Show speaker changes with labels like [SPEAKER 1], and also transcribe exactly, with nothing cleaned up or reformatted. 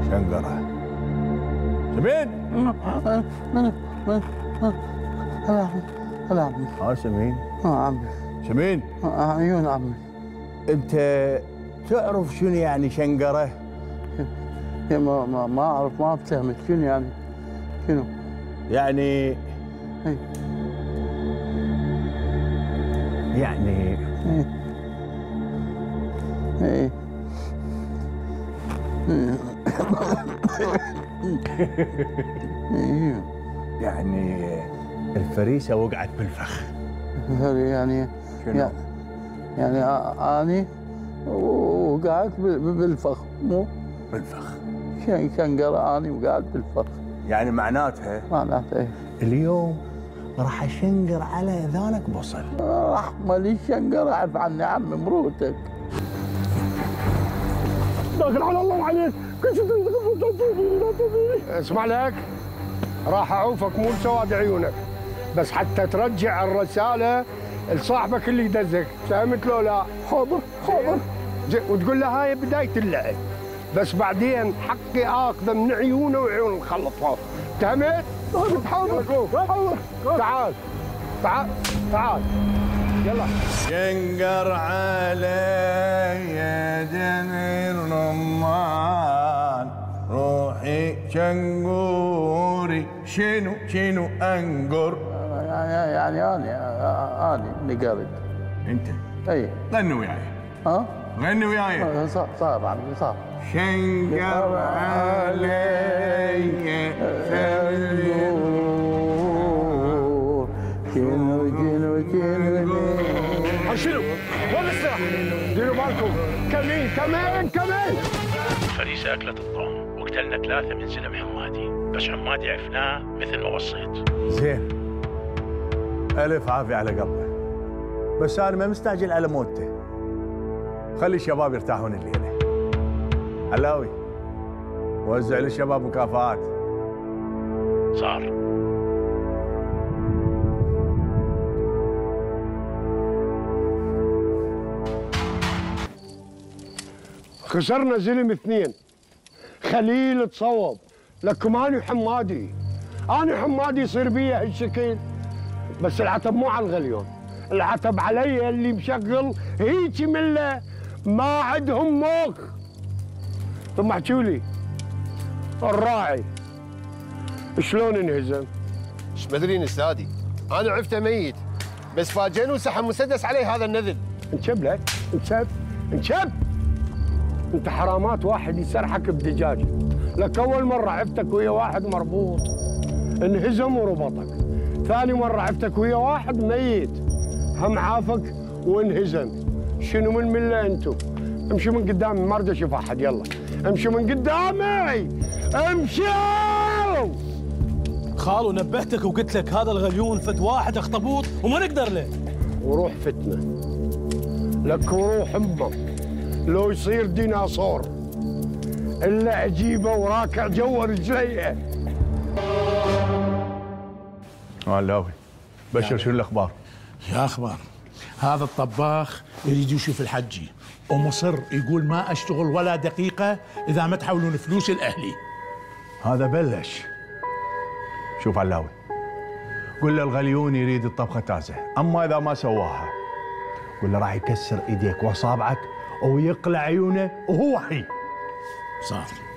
[SPEAKER 1] شنقرة. سمين؟
[SPEAKER 2] هلا عمي.
[SPEAKER 1] ها سمين؟
[SPEAKER 2] اه عمي.
[SPEAKER 1] سمين؟
[SPEAKER 2] عيون عمي.
[SPEAKER 1] انت تعرف شنو يعني شنقرة؟
[SPEAKER 2] يا ما ما ما اعرف، ما افتهمك شنو يعني؟ شنو؟
[SPEAKER 1] يعني
[SPEAKER 2] اي
[SPEAKER 1] يعني
[SPEAKER 2] اي اي
[SPEAKER 1] يعني الفريسة وقعت بالفخ.
[SPEAKER 2] يعني
[SPEAKER 1] شنو؟
[SPEAKER 2] يعني اني وقعت بالفخ. مو
[SPEAKER 1] بالفخ.
[SPEAKER 2] شنقرة اني وقعت بالفخ.
[SPEAKER 1] يعني معناتها
[SPEAKER 2] معناتها ايش؟
[SPEAKER 1] اليوم راح اشنقر على اذانك بصل.
[SPEAKER 2] رحمة لي الشنقرة، عف عني عمي مروتك.
[SPEAKER 3] داخل على الله عليك، كل شيء اسمع لك، راح اعوفك مو بسواد عيونك، بس حتى ترجع الرسالة لصاحبك اللي دزك، فهمت لو لا؟
[SPEAKER 2] حاضر حاضر.
[SPEAKER 3] وتقول له هاي بداية اللعب، بس بعدين حقي اخذه من عيونه وعيون الخلطة، فهمت؟ حاضر حاضر. تعال تعال تعال يلا.
[SPEAKER 1] شنقر علي جميل رمان، روحي شنقوري شنو شنو انقر.
[SPEAKER 2] يعني يعني انا انا نقرت.
[SPEAKER 1] انت؟
[SPEAKER 2] اي
[SPEAKER 1] غني وياي.
[SPEAKER 2] ها؟
[SPEAKER 1] غني وياي.
[SPEAKER 2] صار صار عمي صار.
[SPEAKER 1] شنقر علي
[SPEAKER 2] شنقور شنو شنو شنو.
[SPEAKER 3] شنو؟ وين السلاح؟ ديروا بالكم، كمين كمين كمين.
[SPEAKER 4] الفريسة أكلت الطعم وقتلنا ثلاثة من زلم حمادي، بس حمادي عفناه مثل ما وصيت.
[SPEAKER 1] زين، ألف عافية على قلبه، بس أنا ما مستعجل على موته. خلي الشباب يرتاحون الليلة. علاوي، وزع للشباب مكافآت.
[SPEAKER 4] صار.
[SPEAKER 3] خسرنا زلم اثنين، خليل تصوب، لكم اني حمادي، اني حمادي يصير بي هالشكل، بس العتب مو على الغليون، العتب علي اللي مشغل هيجي مله ما عندهم مخ. ثم احكوا لي الراعي شلون انهزم؟
[SPEAKER 5] ايش مدرين استاذي؟ انا عرفته ميت، بس فاجئني وسحب مسدس عليه هذا النذل.
[SPEAKER 3] انشب لك، انشب انشب. انت حرامات واحد يسرحك بدجاج، لك اول مره عفتك ويا واحد مربوط انهزم وربطك، ثاني مره عفتك ويا واحد ميت هم عافك وانهزم. شنو من مله انتم؟ امشوا من قدامي، ما اريد اشوف احد. يلا امشوا من قدامي، امشوا.
[SPEAKER 6] خالو نبهتك وقلت لك هذا الغليون فد واحد اخطبوط وما نقدر له.
[SPEAKER 3] وروح فتنه لك وروح امك، لو يصير ديناصور الا اجيبه وراكع جوا رجليه.
[SPEAKER 1] علاوي، بشر شنو الاخبار؟
[SPEAKER 7] يا اخبار، هذا الطباخ يريد يشوف الحجي ومصر يقول ما اشتغل ولا دقيقه اذا ما تحولون فلوس الاهلي.
[SPEAKER 1] هذا بلش. شوف علاوي، قل له الغليون يريد الطبخه تازه، اما اذا ما سواها قل له راح يكسر ايديك واصابعك ويقلع عيونه وهو حي.
[SPEAKER 7] صار.